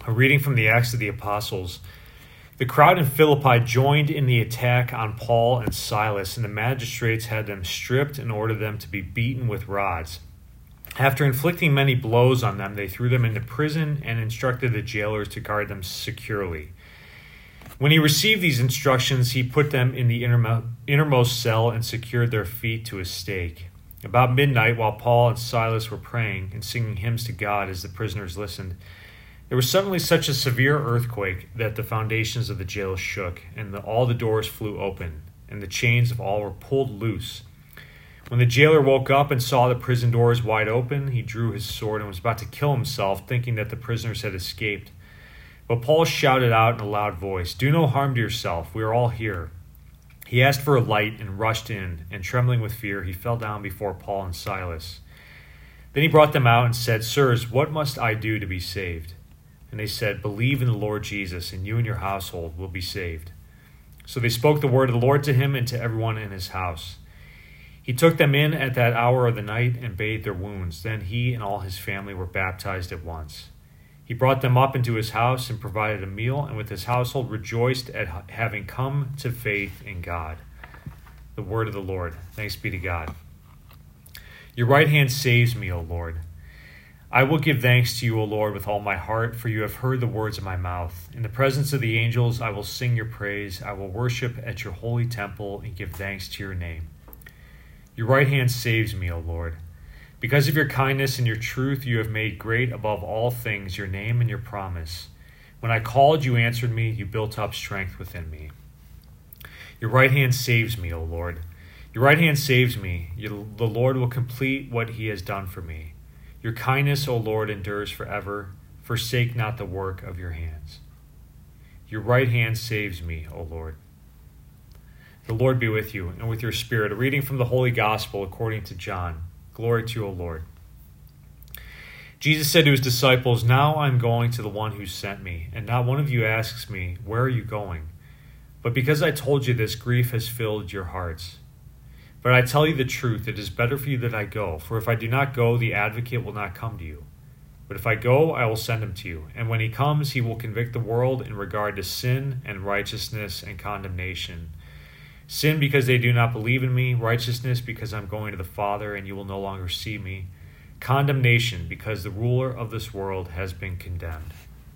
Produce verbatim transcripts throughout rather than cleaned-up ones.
A reading from the Acts of the Apostles. The crowd in Philippi joined in the attack on Paul and Silas, and the magistrates had them stripped and ordered them to be beaten with rods. After inflicting many blows on them, they threw them into prison and instructed the jailers to guard them securely. When he received these instructions, he put them in the innermost cell and secured their feet to a stake. About midnight, while Paul and Silas were praying and singing hymns to God as the prisoners listened, there was suddenly such a severe earthquake that the foundations of the jail shook, and the, all the doors flew open, and the chains of all were pulled loose. When the jailer woke up and saw the prison doors wide open, he drew his sword and was about to kill himself, thinking that the prisoners had escaped. But Paul shouted out in a loud voice, "Do no harm to yourself, we are all here." He asked for a light and rushed in, and trembling with fear, he fell down before Paul and Silas. Then he brought them out and said, "Sirs, what must I do to be saved?" And they said, "Believe in the Lord Jesus, and you and your household will be saved." So they spoke the word of the Lord to him and to everyone in his house. He took them in at that hour of the night and bathed their wounds. Then he and all his family were baptized at once. He brought them up into his house and provided a meal, and with his household rejoiced at having come to faith in God. The word of the Lord. Thanks be to God. Your right hand saves me, O Lord. I will give thanks to you, O Lord, with all my heart, for you have heard the words of my mouth. In the presence of the angels I will sing your praise. I will worship at your holy temple and give thanks to your name. Your right hand saves me, O Lord. Because of your kindness and your truth, you have made great above all things your name and your promise. When I called, you answered me. You built up strength within me. Your right hand saves me, O Lord. Your right hand saves me. You, the Lord will complete what he has done for me. Your kindness, O Lord, endures forever. Forsake not the work of your hands. Your right hand saves me, O Lord. The Lord be with you and with your spirit. A reading from the Holy Gospel according to John. Glory to you, O Lord. Jesus said to his disciples, "Now I am going to the one who sent me, and not one of you asks me, 'Where are you going?' But because I told you this, grief has filled your hearts. But I tell you the truth, it is better for you that I go. For if I do not go, the advocate will not come to you. But if I go, I will send him to you. And when he comes, he will convict the world in regard to sin and righteousness and condemnation. Sin because they do not believe in me, righteousness because I'm going to the Father and you will no longer see me, condemnation because the ruler of this world has been condemned."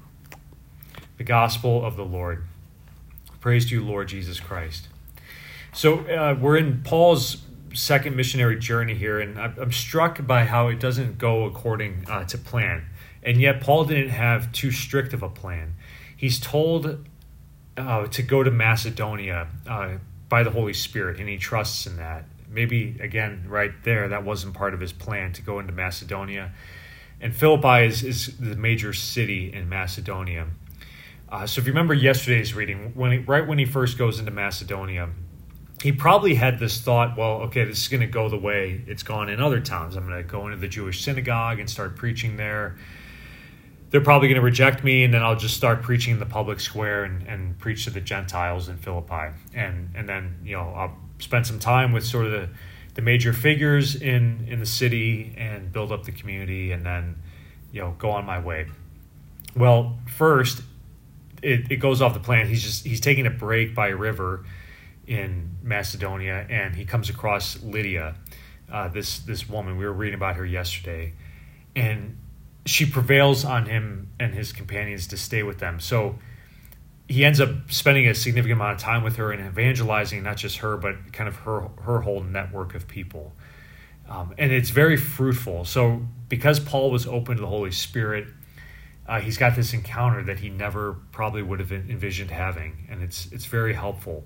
The Gospel of the Lord. Praise to you, Lord Jesus Christ. So uh, we're in Paul's second missionary journey here, and I'm struck by how it doesn't go according uh, to plan. And yet Paul didn't have too strict of a plan. He's told uh, to go to Macedonia uh, by the Holy Spirit, and he trusts in that. Maybe, again, right there, that wasn't part of his plan to go into Macedonia. And Philippi is, is the major city in Macedonia. Uh, so if you remember yesterday's reading, when he, right when he first goes into Macedonia, he probably had this thought, well, okay, this is going to go the way it's gone in other towns. I'm going to go into the Jewish synagogue and start preaching there. They're probably going to reject me, and then I'll just start preaching in the public square and, and preach to the Gentiles in Philippi. And and then, you know, I'll spend some time with sort of the, the major figures in, in the city and build up the community and then, you know, go on my way. Well, first, it, it goes off the plan. He's just he's taking a break by a river in Macedonia, and he comes across Lydia, uh, this this woman. We were reading about her yesterday. And she prevails on him and his companions to stay with them. So he ends up spending a significant amount of time with her and evangelizing not just her, but kind of her her whole network of people. Um, and it's very fruitful. So because Paul was open to the Holy Spirit, uh, he's got this encounter that he never probably would have envisioned having, and it's it's very helpful.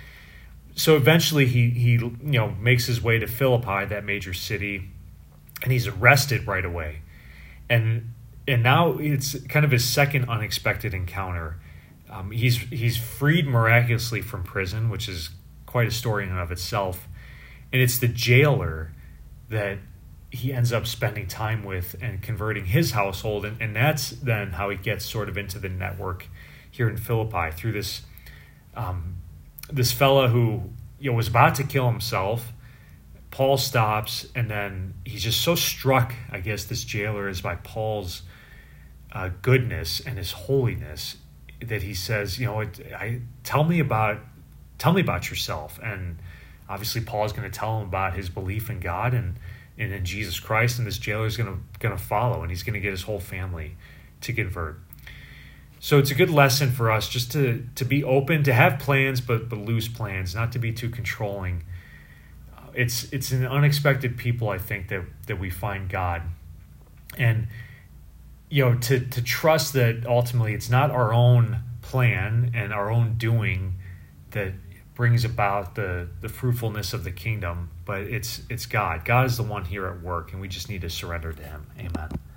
So eventually he he you know makes his way to Philippi, that major city, and he's arrested right away. And and now it's kind of his second unexpected encounter. Um, he's he's freed miraculously from prison, which is quite a story in and of itself. And it's the jailer that he ends up spending time with and converting his household. And, and that's then how he gets sort of into the network here in Philippi through this um, this fella who you know was about to kill himself. Paul stops, and then he's just so struck, I guess, this jailer is by Paul's uh, goodness and his holiness that he says, you know, it, I tell me about tell me about yourself. And obviously Paul is going to tell him about his belief in God and, and in Jesus Christ, and this jailer is going to going to follow, and he's going to get his whole family to convert. So it's a good lesson for us just to to be open, to have plans, but but loose plans, not to be too controlling. Uh, it's it's in unexpected people, I think, that that we find God, and you know, to to trust that ultimately it's not our own plan and our own doing that brings about the the fruitfulness of the kingdom, but it's it's God. God is the one here at work, and we just need to surrender to Him. Amen.